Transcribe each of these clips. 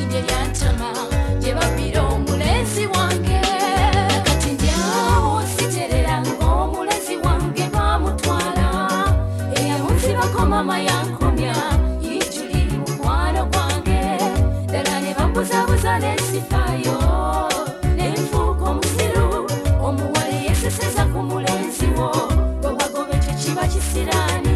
erinye lyantama gye babbira omulenzi wange kati ndyawo siterera ng'omulenzi wange bamutwala eyawunzibako mama yankomya yijuli mukwano gwange ddala ne bambuzabuza nesifaayo nenfuuka omusiru omuwala yeseseza ku mulenzi wo bwe wagoba ekyo kiba kisiraani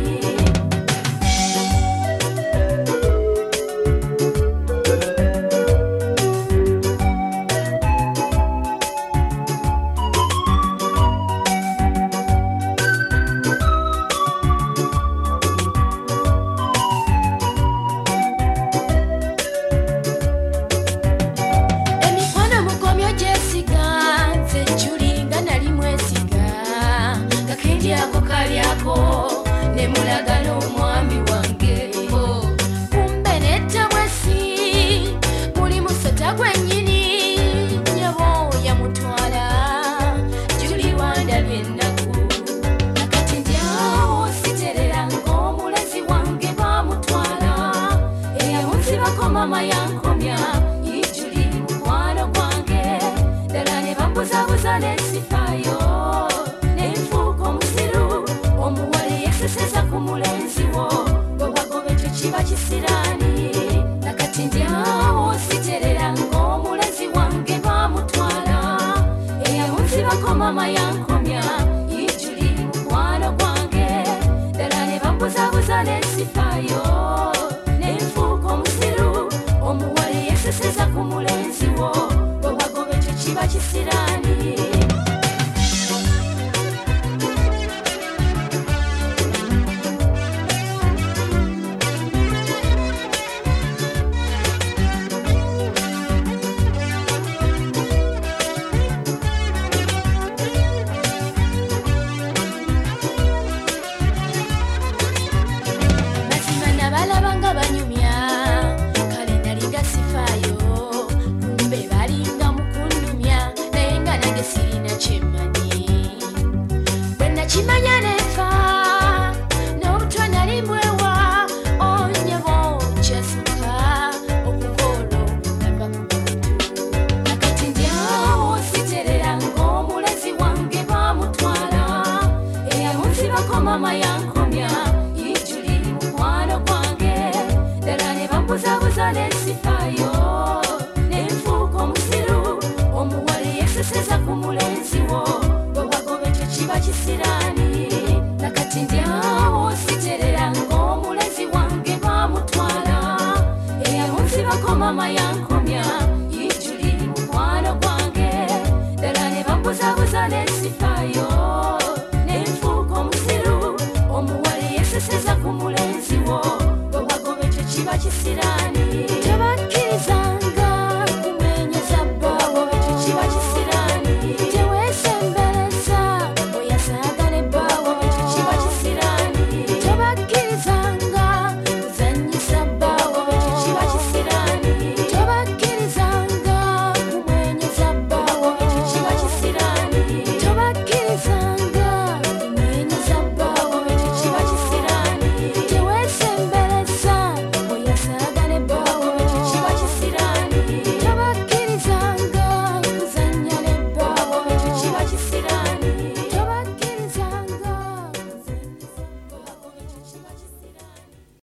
nemulagala omwami wange kumbe nettabwesi muli musota gwennyini nyabo yamutwala juli wandabye ennaku nakati ndyawo siterera ng'omulenzi wange bamutwala eyawunzibako mama yankomya yijuli mukwano gwange ddala ne bambuzabuza nesifaayo seseza ku mulenzi wo bwe wagoba ekyo kiba kisiraani nakati ndyawo siterera ng'omulenzi wange bamutwala eyawunzibako mama yankomya yijuli mukwano gwange ddala ne bambuzabuza nesifaayo nenfuuka omusiru omuwala yeseseza ku mulenzi wo bwe wagoba ekyo kiba kisiraani mama yankomya yijuli mukwano gwange ddala ne bambuzabuza nesifaayo nenfuuka omusiru omuwala yeseseza ku mulenzi wo bwe wagoba ekyo kiba kisiraani nakati ndyawo siterera ng'omulenzi wange bamutwala eyawunzibako mama yankomya yijuli mukwano gwange ddala ne bambuzabuza nesifaayo seseza ku mulenzi wo bwe wagoba ekyo kiba kisiraani